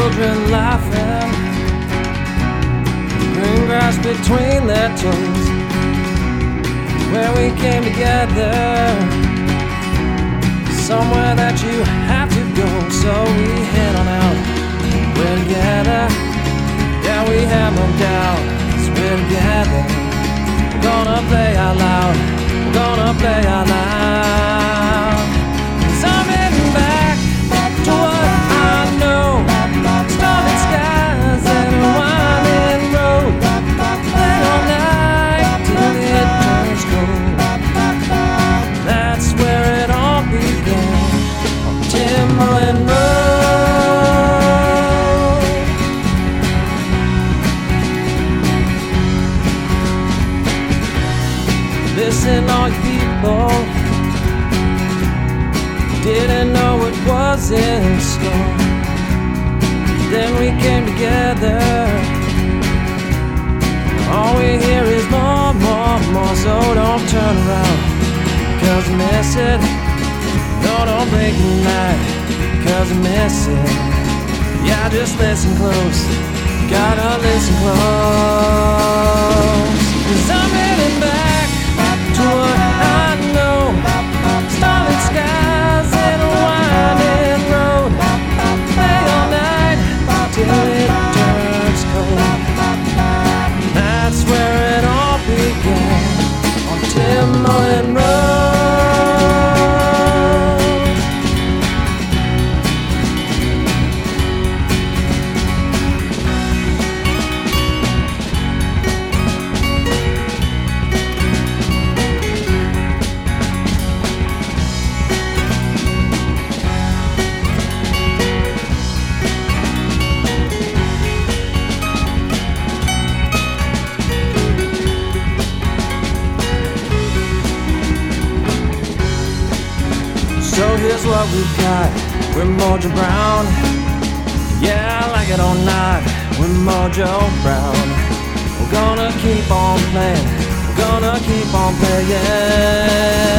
children laughing, green grass between their toes, where we came together, somewhere that you have to go. So we head on out, we're together, yeah, we have no doubt, 'cause we're together. We're gonna play out loud, we're gonna play out loud. 'Cause I'm heading back to what I know, starlit skies and a winding road, play all night till it turns cold. That's where it all began, on Timberland Road. Listen, all you people, didn't know it was in store. Then we came together, all we hear is more, more, more. So don't turn around, 'cause I miss it. No, don't blink at night, 'cause I miss it. Yeah, just listen close, gotta listen close. 'Cause I'm heading back to what I know, starlit skies and a winding road, play all night till it turns cold. That's where it all began, on Timberland Road. So here's what we've got, we're Mojo Brown. Yeah, I like it or not, we're Mojo Brown. We're gonna keep on playing, we're gonna keep on playing.